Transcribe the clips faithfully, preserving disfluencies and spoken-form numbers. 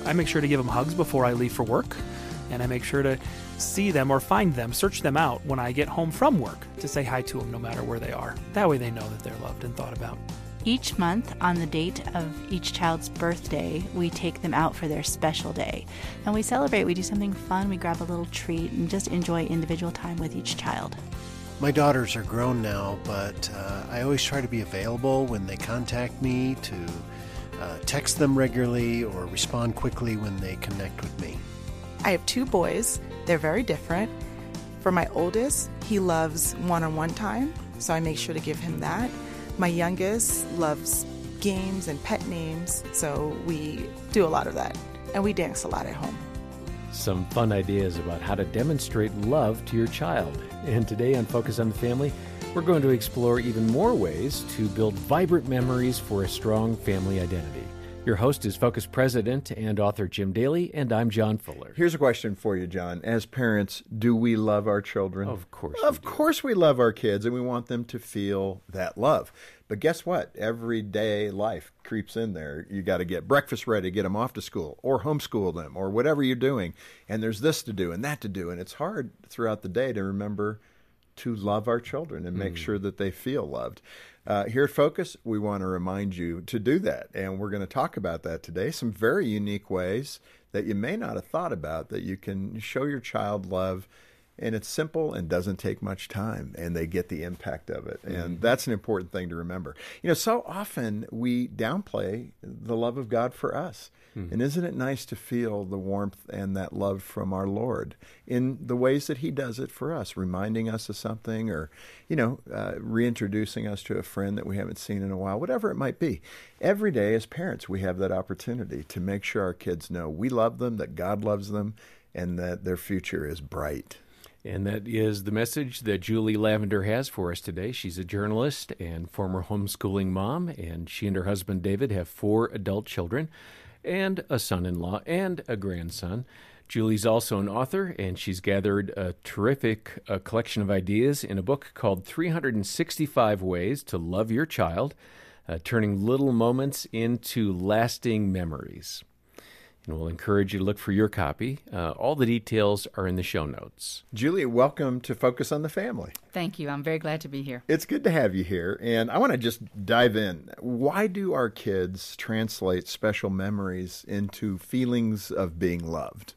I make sure to give them hugs before I leave for work, and I make sure to see them or find them, search them out when I get home from work to say hi to them no matter where they are. That way they know that they're loved and thought about. Each month, on the date of each child's birthday, we take them out for their special day. And we celebrate, we do something fun, we grab a little treat, and just enjoy individual time with each child. My daughters are grown now, but uh, I always try to be available when they contact me, to uh, text them regularly or respond quickly when they connect with me. I have two boys. They're very different. For my oldest, he loves one-on-one time, so I make sure to give him that. My youngest loves games and pet names, so we do a lot of that. And we dance a lot at home. Some fun ideas about how to demonstrate love to your child. And today on Focus on the Family, we're going to explore even more ways to build vibrant memories for a strong family identity. Your host is Focus President and author Jim Daly, and I'm John Fuller. Here's a question for you, John. As parents, do we love our children? Of course we Of do. course we love our kids, and we want them to feel that love. But guess what? Everyday life creeps in there. You got to get breakfast ready, get them off to school, or homeschool them, or whatever you're doing. And there's this to do and that to do. And it's hard throughout the day to remember to love our children and make mm. sure that they feel loved. Uh, here at Focus, we want to remind you to do that, and we're going to talk about that today. Some very unique ways that you may not have thought about that you can show your child love, and it's simple and doesn't take much time, and they get the impact of it, and mm-hmm. that's an important thing to remember. You know, so often we downplay the love of God for us. Mm-hmm. And isn't it nice to feel the warmth and that love from our Lord in the ways that he does it for us, reminding us of something, or, you know, uh, reintroducing us to a friend that we haven't seen in a while, whatever it might be. Every day as parents, we have that opportunity to make sure our kids know we love them, that God loves them, and that their future is bright. And that is the message that Julie Lavender has for us today. She's a journalist and former homeschooling mom, and she and her husband David have four adult children and a son-in-law and a grandson. Julie's also an author, and she's gathered a terrific uh, collection of ideas in a book called three hundred sixty-five Ways to Love Your Child, uh, turning little moments into lasting memories. And we'll encourage you to look for your copy. Uh, all the details are in the show notes. Julie, welcome to Focus on the Family. Thank you. I'm very glad to be here. It's good to have you here. And I want to just dive in. Why do our kids translate special memories into feelings of being loved?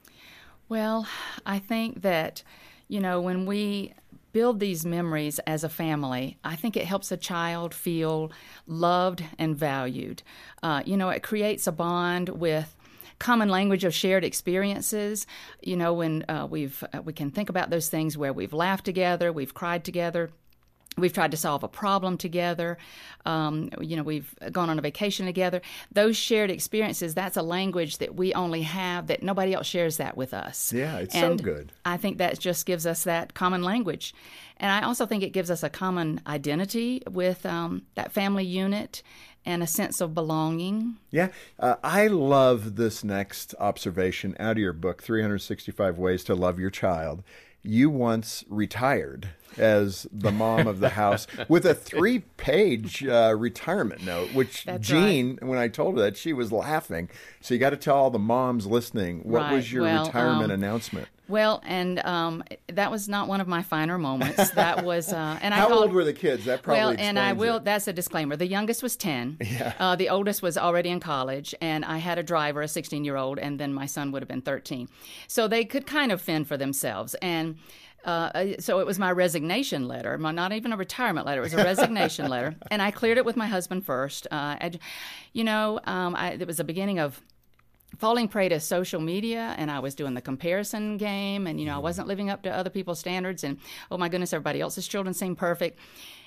Well, I think that, you know, when we build these memories as a family, I think it helps a child feel loved and valued. Uh, you know, it creates a bond with common language of shared experiences. You know, when uh, we've uh, we can think about those things where we've laughed together, we've cried together, we've tried to solve a problem together, um, you know, we've gone on a vacation together. Those shared experiences, that's a language that we only have, that nobody else shares that with us. Yeah, it's and so good. I think that just gives us that common language. And I also think it gives us a common identity with um, that family unit and a sense of belonging. Yeah, uh, I love this next observation out of your book, three hundred sixty-five Ways to Love Your Child. You once retired as the mom of the house with a three-page uh, retirement note, which That's Jean, right. when I told her that, she was laughing. So you got to tell all the moms listening, what Right. was your Well, retirement um, announcement? Well, and um, that was not one of my finer moments. That was, uh, and I How called, old were the kids? That probably well, and I explains will. it. That's a disclaimer. The youngest was ten. Yeah. Uh, the oldest was already in college, and I had a driver, a sixteen-year-old, and then my son would have been thirteen. So they could kind of fend for themselves, and. Uh, so it was my resignation letter, my, not even a retirement letter. It was a resignation letter, and I cleared it with my husband first. Uh, I, you know, um, I, it was the beginning of falling prey to social media, and I was doing the comparison game, and, you know, I wasn't living up to other people's standards, and, oh, my goodness, everybody else's children seemed perfect.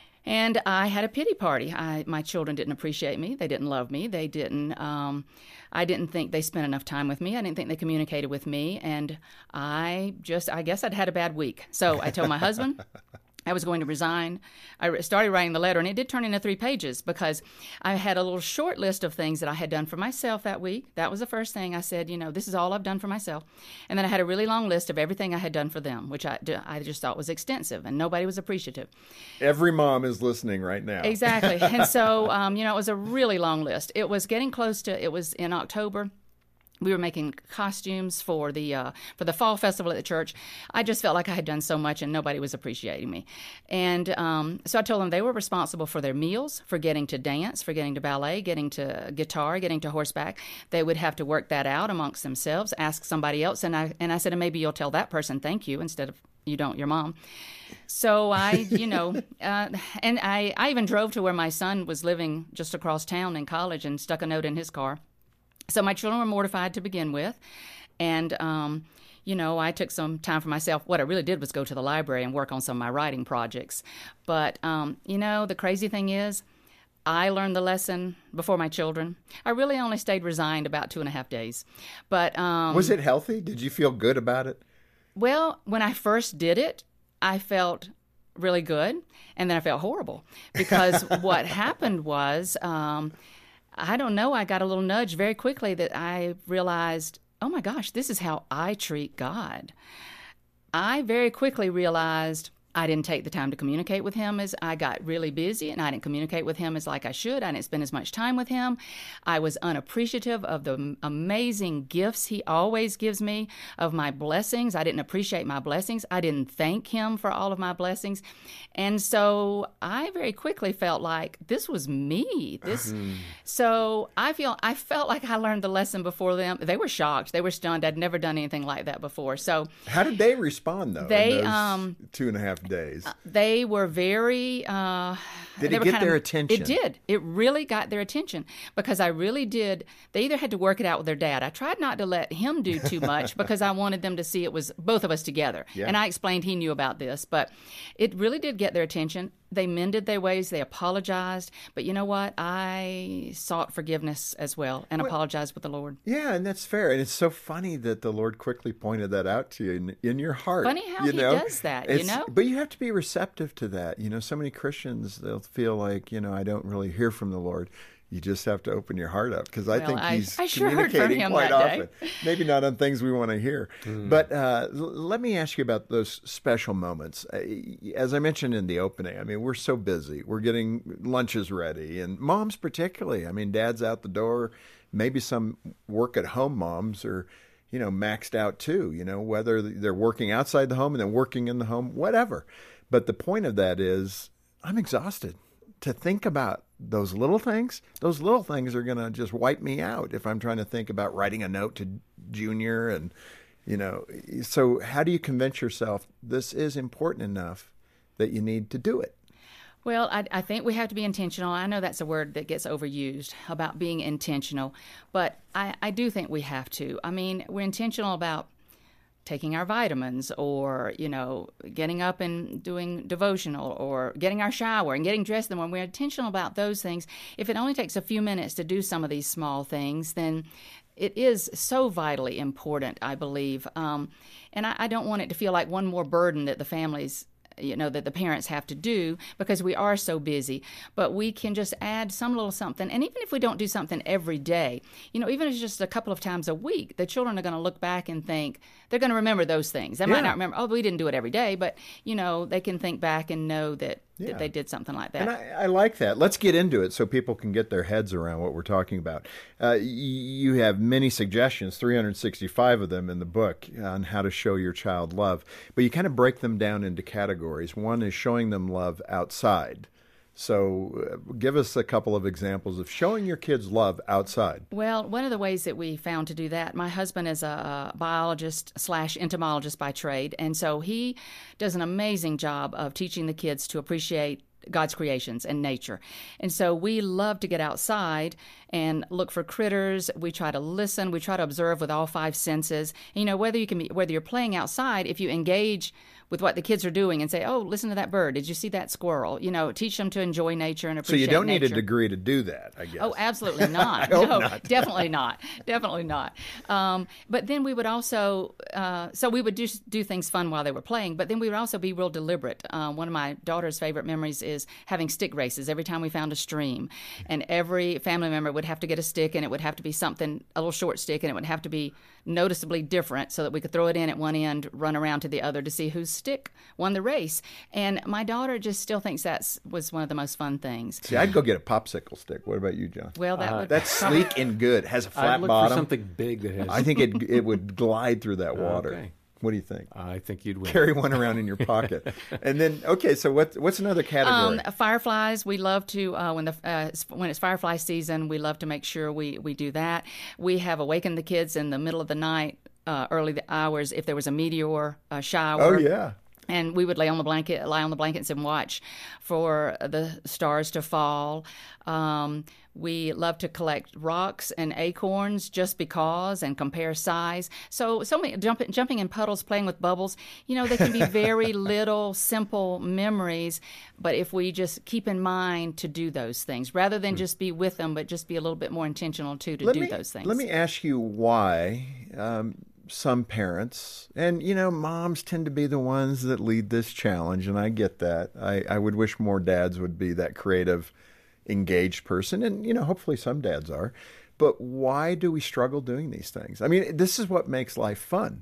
And I had a pity party. I, my children didn't appreciate me. They didn't love me. They didn't, um, I didn't think they spent enough time with me. I didn't think they communicated with me. And I just, I guess I'd had a bad week. So I told my husband I was going to resign. I started writing the letter, and it did turn into three pages because I had a little short list of things that I had done for myself that week. That was the first thing I said, you know, this is all I've done for myself. And then I had a really long list of everything I had done for them, which I, I just thought was extensive, and nobody was appreciative. Every mom is listening right now. Exactly. And so, um, you know, it was a really long list. It was getting close to, it was in October. we were making costumes for the uh, for the fall festival at the church. I just felt like I had done so much and nobody was appreciating me. And um, so I told them they were responsible for their meals, for getting to dance, for getting to ballet, getting to guitar, getting to horseback. They would have to work that out amongst themselves, ask somebody else. And I, and I said, and maybe you'll tell that person thank you instead of you don't, your mom. So I, you know, uh, and I, I even drove to where my son was living just across town in college and stuck a note in his car. So my children were mortified to begin with, and, um, you know, I took some time for myself. What I really did was go to the library and work on some of my writing projects. But, um, you know, the crazy thing is, I learned the lesson before my children. I really only stayed resigned about two and a half days. But um, was it healthy? Did you feel good about it? Well, when I first did it, I felt really good, and then I felt horrible because what happened was... Um, I don't know, I got a little nudge very quickly that I realized, oh my gosh, this is how I treat God. I very quickly realized I didn't take the time to communicate with him as I got really busy, and I didn't communicate with him as like I should. I didn't spend as much time with him. I was unappreciative of the amazing gifts he always gives me, of my blessings. I didn't appreciate my blessings. I didn't thank him for all of my blessings. And so I very quickly felt like this was me. This, so I feel I felt like I learned the lesson before them. They were shocked. They were stunned. I'd never done anything like that before. So how did they respond though? They in those um two and a half days. They were very. Uh, did they it were get kind their of, attention? It did. It really got their attention because I really did. They either had to work it out with their dad. I tried not to let him do too much because I wanted them to see it was both of us together. Yeah. And I explained he knew about this, but it really did get their attention. They mended their ways. They apologized. But you know what? I sought forgiveness as well and well, apologized with the Lord. Yeah, and that's fair. And it's so funny that the Lord quickly pointed that out to you in, in your heart. Funny how you he know? does that, it's, you know? But you have to be receptive to that. You know, so many Christians, they'll feel like, you know, I don't really hear from the Lord. You just have to open your heart up because I well, think I, he's I sure communicating heard from him quite that often. Day. Maybe not on things we want to hear. Mm. But uh, l- let me ask you about those special moments. Uh, as I mentioned in the opening, I mean, we're so busy. We're getting lunches ready, and moms particularly. I mean, dad's out the door. Maybe some work at home moms are, you know, maxed out too. You know, whether they're working outside the home and then working in the home, whatever. But the point of that is, I'm exhausted. To think about those little things, those little things are going to just wipe me out if I'm trying to think about writing a note to Junior. And, you know, so how do you convince yourself this is important enough that you need to do it? Well, I, I think we have to be intentional. I know that's a word that gets overused about being intentional, but I, I do think we have to. I mean, we're intentional about taking our vitamins or, you know, getting up and doing devotional or getting our shower and getting dressed. And when we're intentional about those things, if it only takes a few minutes to do some of these small things, then it is so vitally important, I believe. Um, and I, I don't want it to feel like one more burden that the families you know, that the parents have to do because we are so busy. But we can just add some little something. And even if we don't do something every day, you know, even if it's just a couple of times a week, the children are going to look back and think, they're going to remember those things. They yeah. might not remember, oh, we didn't do it every day, but, you know, they can think back and know that, yeah. that they did something like that. And I, I like that. Let's get into it so people can get their heads around what we're talking about. Uh, you have many suggestions, three hundred sixty-five of them in the book on how to show your child love, but you kind of break them down into categories. One is showing them love outside. So uh, give us a couple of examples of showing your kids love outside. Well, one of the ways that we found to do that, my husband is a biologist slash entomologist by trade, and so he does an amazing job of teaching the kids to appreciate God's creations and nature. And so we love to get outside and look for critters. We try to listen. We try to observe with all five senses. And, you know, whether you can be, whether you're playing outside, if you engage with what the kids are doing and say, oh, listen to that bird. Did you see that squirrel? You know, teach them to enjoy nature and appreciate nature. So you don't nature. need a degree to do that, I guess. Oh, absolutely not. I hope no, not. definitely not. Definitely not. Um, but then we would also, uh, so we would do, do things fun while they were playing, but then we would also be real deliberate. Uh, one of my daughter's favorite memories is having stick races every time we found a stream. And every family member would have to get a stick, and it would have to be something, a little short stick, and it would have to be noticeably different so that we could throw it in at one end, run around to the other to see whose stick won the race. And my daughter just still thinks that was one of the most fun things. See, I'd go get a popsicle stick. What about you, John? Well, that Uh, would That's sleek and good. Has a I'd flat look bottom. for something big that has. I think it it would glide through that water. Okay. What do you think? I think you'd win. Carry one around in your pocket, and then okay. So what what's another category? Um, fireflies, we love to uh, when the uh, when it's firefly season, we love to make sure we we do that. We have awakened the kids in the middle of the night, uh, early hours, if there was a meteor uh, shower. Oh yeah. And we would lay on the blanket, lie on the blankets, and watch for the stars to fall. Um, we love to collect rocks and acorns just because, and compare size. So, so many jumping, jumping in puddles, playing with bubbles. You know, they can be very little, simple memories. But if we just keep in mind to do those things, rather than just be with them, but just be a little bit more intentional too to Let do me, those things. Let me ask you why. Um, some parents, and you know, moms tend to be the ones that lead this challenge, and I get that. I, I would wish more dads would be that creative, engaged person, and you know, hopefully some dads are. But why do we struggle doing these things? I mean, this is what makes life fun.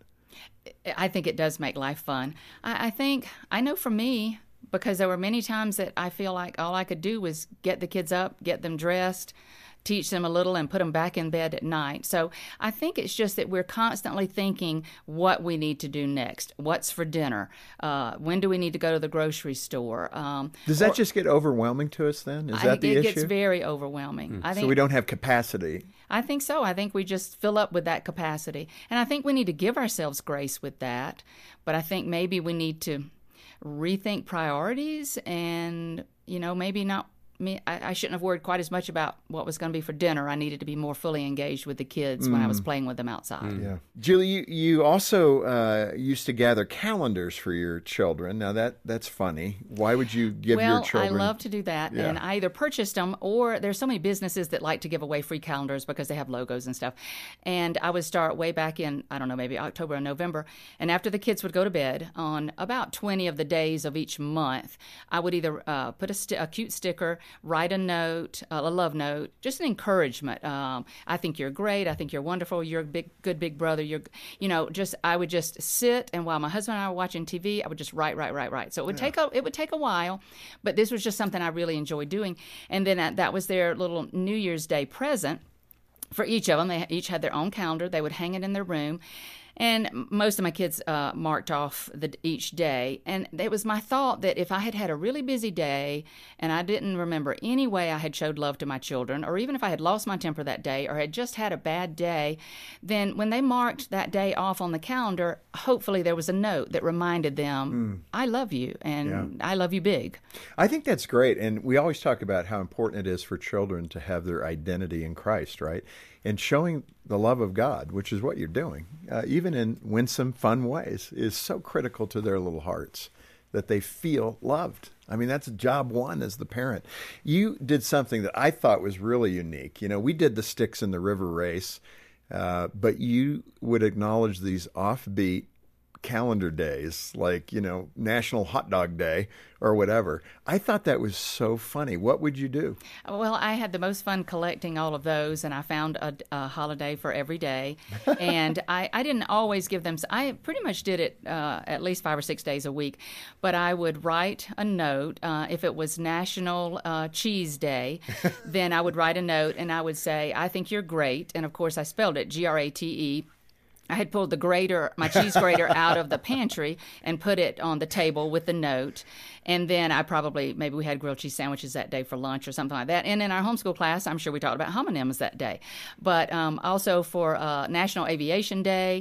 I think it does make life fun. I, I think, I know for me, because there were many times that I feel like all I could do was get the kids up, get them dressed, teach them a little, and put them back in bed at night. So I think it's just that we're constantly thinking what we need to do next. What's for dinner? Uh, when do we need to go to the grocery store? Um, Does that or, just get overwhelming to us then? Is I that think the it issue? gets very overwhelming. I think, So we don't have capacity. I think so. I think we just fill up with that capacity. And I think we need to give ourselves grace with that. But I think maybe we need to rethink priorities and, you know, maybe not Me, I, I shouldn't have worried quite as much about what was going to be for dinner. I needed to be more fully engaged with the kids mm. when I was playing with them outside. Mm. Yeah, Julie, you, you also uh, used to gather calendars for your children. Now that that's funny. Why would you give well, your children? Well, I love to do that, Yeah. and I either purchased them or there's so many businesses that like to give away free calendars because they have logos and stuff. And I would start way back in I don't know maybe October or November, and after the kids would go to bed on about twenty of the days of each month, I would either uh, put a, st- a cute sticker, write a note, uh, a love note, just an encouragement. Um, I think you're great. I think you're wonderful. You're a big, good big brother. You're, you know, just I would just sit, and while my husband and I were watching T V, I would just write, write, write, write. So it would yeah. take a it would take a while, but this was just something I really enjoyed doing. And then uh, that was their little New Year's Day present for each of them. They each had their own calendar. They would hang it in their room. And most of my kids uh, marked off the, each day. And it was my thought that if I had had a really busy day and I didn't remember any way I had showed love to my children, or even if I had lost my temper that day or had just had a bad day, then when they marked that day off on the calendar, hopefully there was a note that reminded them, mm. I love you, and yeah. I love you big. I think that's great. And we always talk about how important it is for children to have their identity in Christ, right? And showing the love of God, which is what you're doing, uh, even in winsome, fun ways, is so critical to their little hearts that they feel loved. I mean, that's job one as the parent. You did something that I thought was really unique. You know, we did the Sticks in the River race, uh, but you would acknowledge these offbeat calendar days, like, you know, National Hot Dog Day or whatever. I thought that was so funny. What would you do? Well, I had the most fun collecting all of those, and I found a, a holiday for every day. And I, I didn't always give them, I pretty much did it uh, at least five or six days a week. But I would write a note. Uh, if it was National uh, Cheese Day, then I would write a note, and I would say, I think you're great. And of course, I spelled it G R A T E. I had pulled the grater, my cheese grater out of the pantry and put it on the table with the note. And then I probably, maybe we had grilled cheese sandwiches that day for lunch or something like that. And in our homeschool class, I'm sure we talked about homonyms that day. But um, also for uh, National Aviation Day,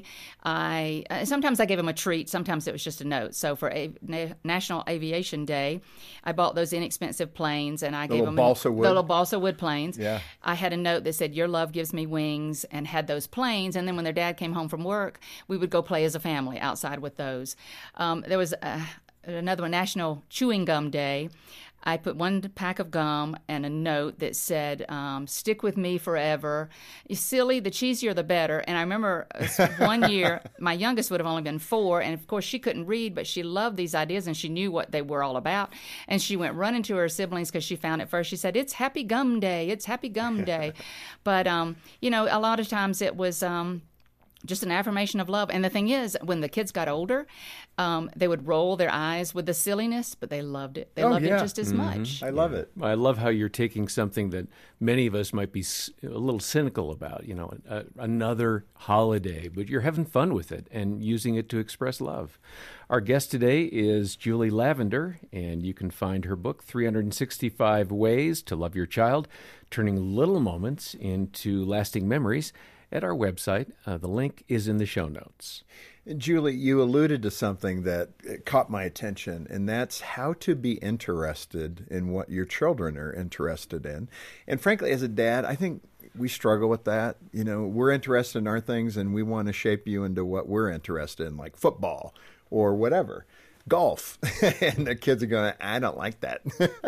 I uh, sometimes I gave them a treat. Sometimes it was just a note. So for a, Na- National Aviation Day, I bought those inexpensive planes, and I the gave little them balsa wood. the little balsa wood planes. Yeah. I had a note that said, your love gives me wings, and had those planes. And then when their dad came home from work, we would go play as a family outside with those. Um, there was uh, another one, National Chewing Gum Day. I put one pack of gum and a note that said, um, stick with me forever. You silly, the cheesier the better. And I remember one year, my youngest would have only been four, and of course she couldn't read, but she loved these ideas and she knew what they were all about. And she went running to her siblings because she found it first. She said, it's Happy Gum Day, it's Happy Gum Day. But, um, you know, a lot of times it was... Um, just an affirmation of love. And the thing is, when the kids got older, um, they would roll their eyes with the silliness, but they loved it. They Oh, loved yeah. it just as much. I love it. I love how you're taking something that many of us might be s- a little cynical about, you know, a, another holiday, but you're having fun with it and using it to express love. Our guest today is Julie Lavender, and you can find her book, three hundred sixty-five Ways to Love Your Child, Turning Little Moments into Lasting Memories, at our website. Uh, the link is in the show notes. Julie, you alluded to something that caught my attention, and that's how to be interested in what your children are interested in. And frankly, as a dad, I think we struggle with that. You know, we're interested in our things, and we want to shape you into what we're interested in, like football or whatever, golf. And the kids are going, I don't like that.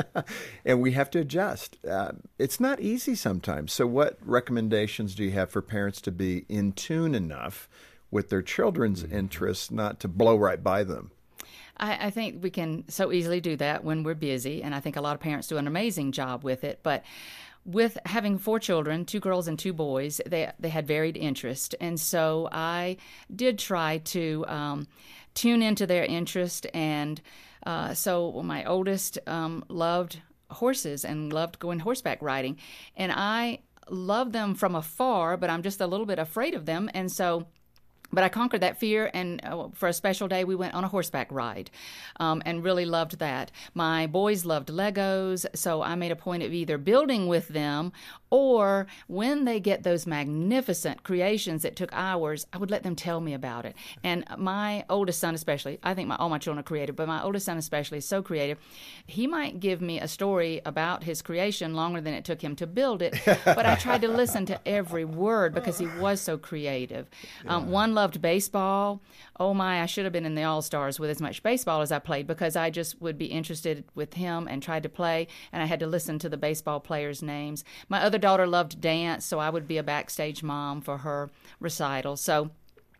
And we have to adjust. Uh, it's not easy sometimes. So what recommendations do you have for parents to be in tune enough with their children's interests, not to blow right by them? I, I think we can so easily do that when we're busy, and I think a lot of parents do an amazing job with it. But with having four children, two girls and two boys, they they had varied interest, and so I did try to um, tune into their interest. And uh, so my oldest um, loved horses and loved going horseback riding, and I love them from afar, but I'm just a little bit afraid of them, and so. But I conquered that fear, and uh, for a special day, we went on a horseback ride um, and really loved that. My boys loved Legos, so I made a point of either building with them or when they get those magnificent creations that took hours, I would let them tell me about it. And my oldest son especially, I think my, all my children are creative, but my oldest son especially is so creative. He might give me a story about his creation longer than it took him to build it, but I tried to listen to every word because he was so creative. Yeah. Um, one loved baseball. Oh my, I should have been in the All-Stars with as much baseball as I played because I just would be interested with him and tried to play, and I had to listen to the baseball players' names. My other daughter loved dance, so I would be a backstage mom for her recital. So,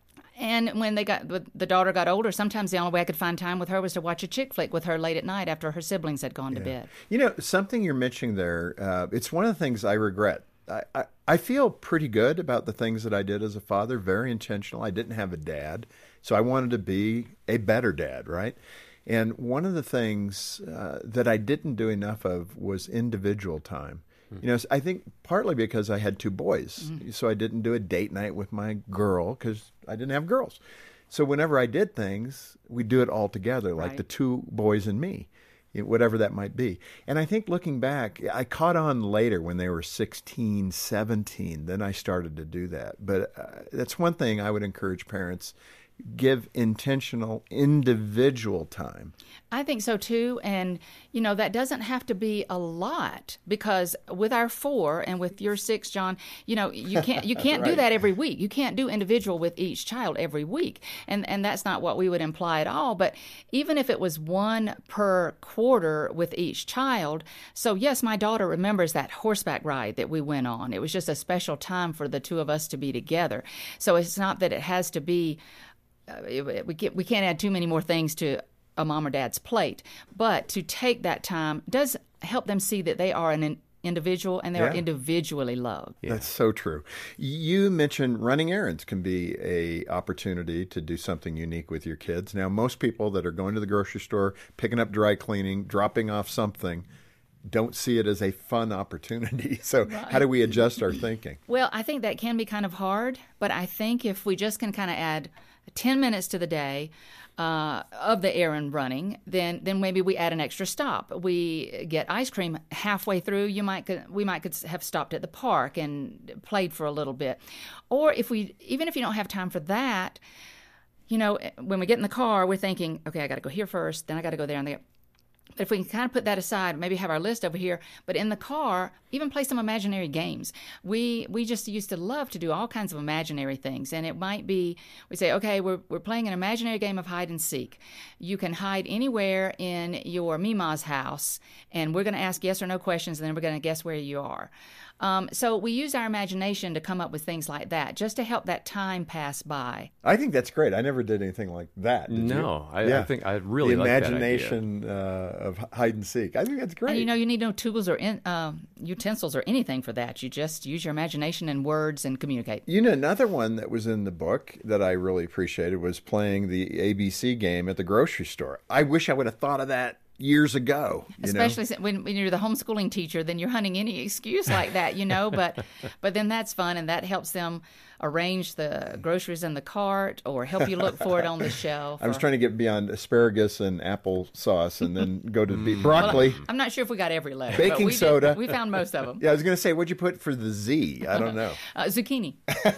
and when they got the daughter got older, sometimes the only way I could find time with her was to watch a chick flick with her late at night after her siblings had gone yeah. to bed. You know, something you're mentioning there, uh, it's one of the things I regret. I, I, I feel pretty good about the things that I did as a father, very intentional. I didn't have a dad, so I wanted to be a better dad, right? And one of the things uh, that I didn't do enough of was individual time. Mm-hmm. You know, I think partly because I had two boys, mm-hmm. so I didn't do a date night with my girl because I didn't have girls. So whenever I did things, we'd do it all together, like right. the two boys and me. Whatever that might be. And I think looking back, I caught on later when they were sixteen, seventeen, then I started to do that. But uh, that's one thing I would encourage parents, give intentional individual time. I think so too, and you know that doesn't have to be a lot because with our four and with your six, John, you know you can't you can't right. do that every week. You can't do individual with each child every week, and and that's not what we would imply at all. But even if it was one per quarter with each child, so yes, my daughter remembers that horseback ride that we went on. It was just a special time for the two of us to be together. So it's not that it has to be. Uh, we can't we can't add too many more things to a mom or dad's plate, but to take that time does help them see that they are an individual and they yeah. are individually loved. Yeah. That's so true. You mentioned running errands can be a opportunity to do something unique with your kids. Now, most people that are going to the grocery store, picking up dry cleaning, dropping off something, don't see it as a fun opportunity. So right. how do we adjust our thinking? Well, I think that can be kind of hard, but I think if we just can kind of add ten minutes to the day uh, of the errand running, then then maybe we add an extra stop. We get ice cream halfway through. You might could, we might could have stopped at the park and played for a little bit, or if we even if you don't have time for that, you know, when we get in the car, we're thinking, okay, I got to go here first, then I got to go there and there. But if we can kind of put that aside, maybe have our list over here, but in the car, even play some imaginary games. We we just used to love to do all kinds of imaginary things, and it might be, we say, okay, we're we're playing an imaginary game of hide and seek. You can hide anywhere in your Mima's house, and we're going to ask yes or no questions, and then we're going to guess where you are. Um, so we use our imagination to come up with things like that, just to help that time pass by. I think that's great. I never did anything like that. Did No, you? I, Yeah. I think I really the like that idea. imagination uh, of hide and seek. I think that's great. And you know, you need no tools or in, uh, utensils or anything for that. You just use your imagination and words and communicate. You know, another one that was in the book that I really appreciated was playing the A B C game at the grocery store. I wish I would have thought of that years ago. You Especially know? since when, when you're the homeschooling teacher, then you're hunting any excuse like that, you know. But but then that's fun, and that helps them arrange the groceries in the cart or help you look for it on the shelf. I was or- trying to get beyond asparagus and applesauce and then go to the broccoli. I'm not sure if we got every letter. but Baking we did- soda. we found most of them. Yeah, I was going to say, what'd you put for the Z? I don't know. Uh, zucchini.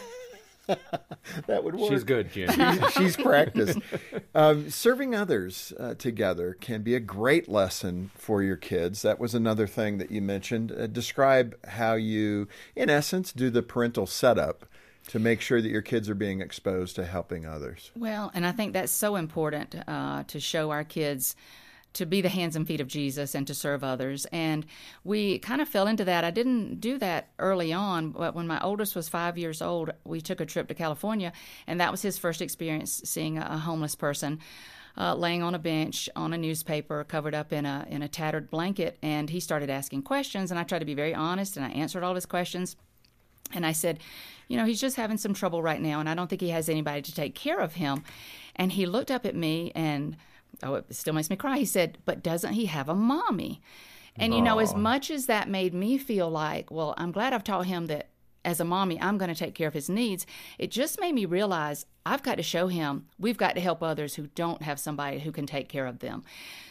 That would work. She's good, Jim. She's, she's practiced. Um, serving others uh, together can be a great lesson for your kids. That was another thing that you mentioned. Uh, describe how you, in essence, do the parental setup to make sure that your kids are being exposed to helping others. Well, and I think that's so important uh, to show our kids to be the hands and feet of Jesus and to serve others. And we kind of fell into that. I didn't do that early on, but when my oldest was five years old, we took a trip to California, and that was his first experience seeing a homeless person uh, laying on a bench on a newspaper covered up in a in a tattered blanket. And he started asking questions, and I tried to be very honest, and I answered all his questions. And I said, you know, he's just having some trouble right now, and I don't think he has anybody to take care of him. And he looked up at me and, oh, it still makes me cry. He said, but doesn't he have a mommy? And, you know, as much as that made me feel like, well, I'm glad I've taught him that as a mommy, I'm going to take care of his needs, it just made me realize I've got to show him we've got to help others who don't have somebody who can take care of them.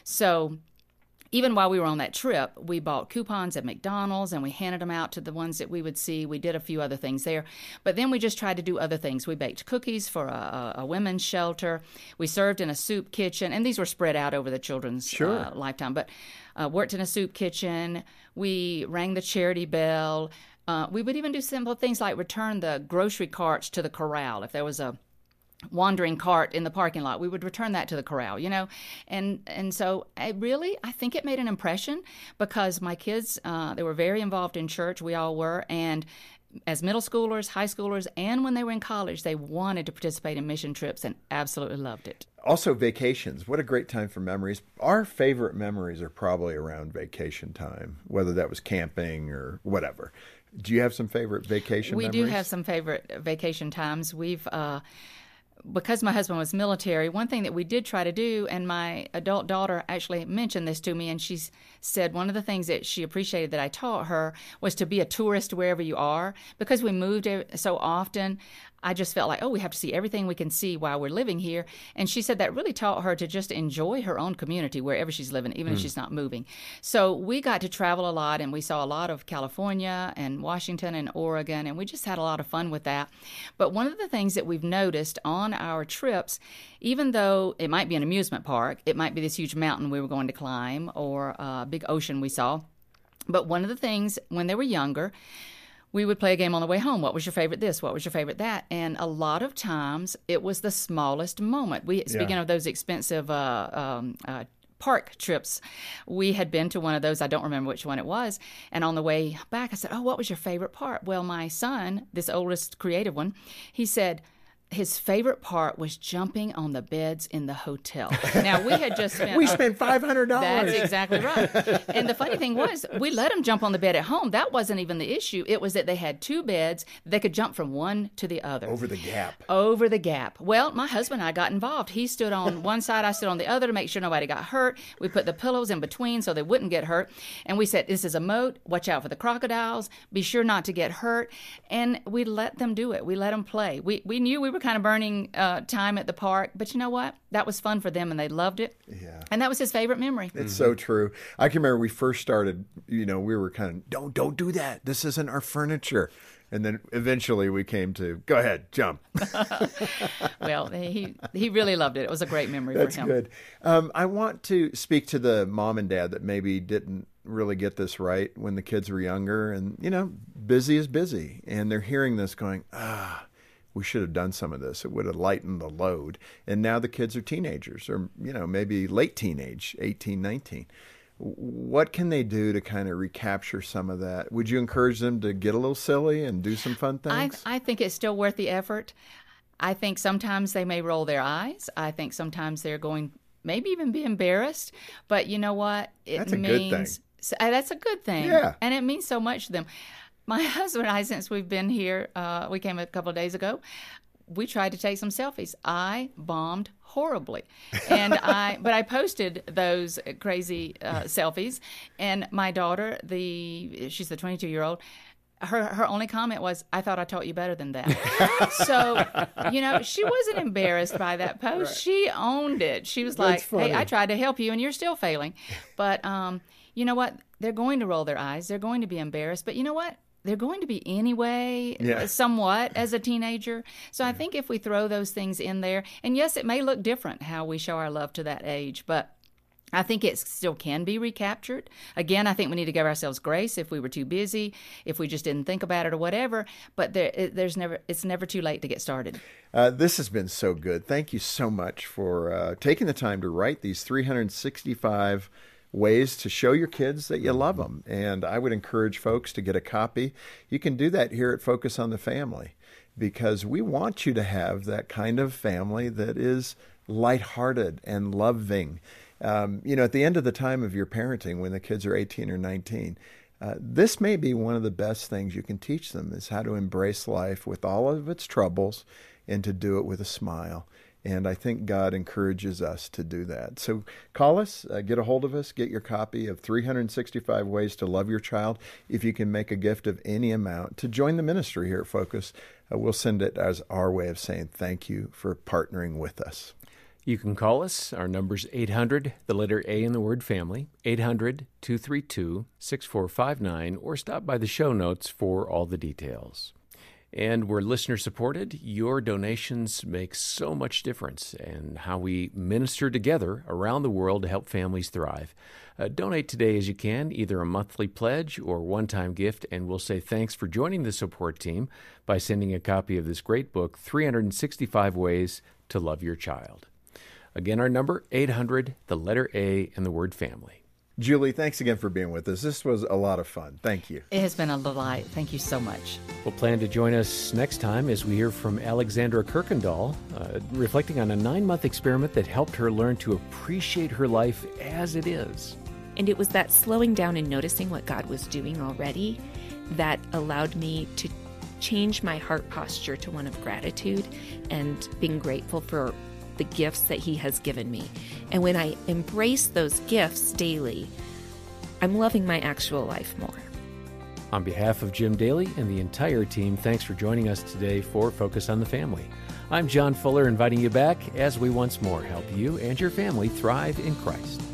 So even while we were on that trip, we bought coupons at McDonald's and we handed them out to the ones that we would see. We did a few other things there. But then we just tried to do other things. We baked cookies for a, a women's shelter. We served in a soup kitchen. And these were spread out over the children's Sure. uh, lifetime. But uh, worked in a soup kitchen. We rang the charity bell. Uh, we would even do simple things like return the grocery carts to the corral. If there was a wandering cart in the parking lot, we would return that to the corral, you know. And and so I really, I think it made an impression because my kids, uh, they were very involved in church. We all were. And as middle schoolers, high schoolers, and when they were in college, they wanted to participate in mission trips and absolutely loved it. Also, vacations. What a great time for memories. Our favorite memories are probably around vacation time, whether that was camping or whatever. Do you have some favorite vacation we memories? do have some favorite vacation times. We've... Uh, Because my husband was military, one thing that we did try to do, and my adult daughter actually mentioned this to me, and she said one of the things that she appreciated that I taught her was to be a tourist wherever you are. Because we moved so often, I just felt like, oh, we have to see everything we can see while we're living here. And she said that really taught her to just enjoy her own community wherever she's living, even mm. if she's not moving. So we got to travel a lot, and we saw a lot of California and Washington and Oregon, and we just had a lot of fun with that. But one of the things that we've noticed on our trips, even though it might be an amusement park, it might be this huge mountain we were going to climb or a big ocean we saw. But one of the things when they were younger, we would play a game on the way home. What was your favorite this? What was your favorite that? And a lot of times it was the smallest moment. We Speaking Yeah. of those expensive uh, um, uh, park trips, we had been to one of those. I don't remember which one it was. And on the way back, I said, oh, what was your favorite part? Well, my son, this oldest creative one, he said, his favorite part was jumping on the beds in the hotel. Now, we had just spent... we spent five hundred dollars. That's exactly right. And the funny thing was, we let him jump on the bed at home. That wasn't even the issue. It was that they had two beds. They could jump from one to the other. Over the gap. Over the gap. Well, my husband and I got involved. He stood on one side, I stood on the other to make sure nobody got hurt. We put the pillows in between so they wouldn't get hurt. And we said, this is a moat. Watch out for the crocodiles. Be sure not to get hurt. And we let them do it. We let them play. We, we knew we were kind of burning uh, time at the park, but you know what? That was fun for them, and they loved it. Yeah. And that was his favorite memory. It's Mm-hmm. so true. I can remember we first started, you know, we were kind of, don't, don't do that. This isn't our furniture. And then eventually we came to, go ahead, jump. Well, he he really loved it. It was a great memory That's for him. good. Um, I want to speak to the mom and dad that maybe didn't really get this right when the kids were younger. And, you know, busy is busy. And they're hearing this going, ah, we should have done some of this. It would have lightened the load. And now the kids are teenagers or, you know, maybe late teenage, eighteen, nineteen. what can they do to kind of recapture some of that? Would you encourage them to get a little silly and do some fun things? I, I think it's still worth the effort. I think sometimes they may roll their eyes. I think sometimes they're going, maybe even be embarrassed. But you know what? It That's a means, good thing. So, uh, that's a good thing. Yeah. And it means so much to them. My husband and I, since we've been here, uh, we came a couple of days ago, we tried to take some selfies. I bombed horribly, and I but I posted those crazy uh, selfies. And my daughter, the she's the twenty-two year old. Her her only comment was, "I thought I taught you better than that." So, you know, she wasn't embarrassed by that post. Right. She owned it. She was That's like, funny. "Hey, I tried to help you, and you're still failing." But um, you know what? They're going to roll their eyes. They're going to be embarrassed. But you know what? They're going to be anyway, yeah. somewhat, as a teenager. So I think if we throw those things in there, and yes, it may look different how we show our love to that age, but I think it still can be recaptured. Again, I think we need to give ourselves grace if we were too busy, if we just didn't think about it or whatever. But there, it, there's never, it's never too late to get started. Uh, this has been so good. Thank you so much for uh, taking the time to write these three hundred sixty-five ways to show your kids that you love them. And I would encourage folks to get a copy. You can do that here at Focus on the Family, because we want you to have that kind of family that is lighthearted and loving. Um, you know, at the end of the time of your parenting, when the kids are eighteen or nineteen, uh, this may be one of the best things you can teach them, is how to embrace life with all of its troubles and to do it with a smile. And I think God encourages us to do that. So call us, uh, get a hold of us, get your copy of three hundred sixty-five Ways to Love Your Child. If you can make a gift of any amount to join the ministry here at Focus, uh, we'll send it as our way of saying thank you for partnering with us. You can call us. Our number's eight hundred, the letter A in the word family, eight hundred, two three two, six four five nine, or stop by the show notes for all the details. And we're listener-supported. Your donations make so much difference in how we minister together around the world to help families thrive. Uh, donate today as you can, either a monthly pledge or one-time gift, and we'll say thanks for joining the support team by sending a copy of this great book, three hundred sixty-five Ways to Love Your Child. Again, our number, eight hundred, the letter A, and the word family. Julie, thanks again for being with us. This was a lot of fun. Thank you. It has been a delight. Thank you so much. We'll plan to join us next time as we hear from Alexandra Kirkendall, uh, reflecting on a nine-month experiment that helped her learn to appreciate her life as it is. And it was that slowing down and noticing what God was doing already that allowed me to change my heart posture to one of gratitude and being grateful for the gifts that He has given me. And when I embrace those gifts daily, I'm loving my actual life more. On behalf of Jim Daly and the entire team, thanks for joining us today for Focus on the Family. I'm John Fuller, inviting you back as we once more help you and your family thrive in Christ.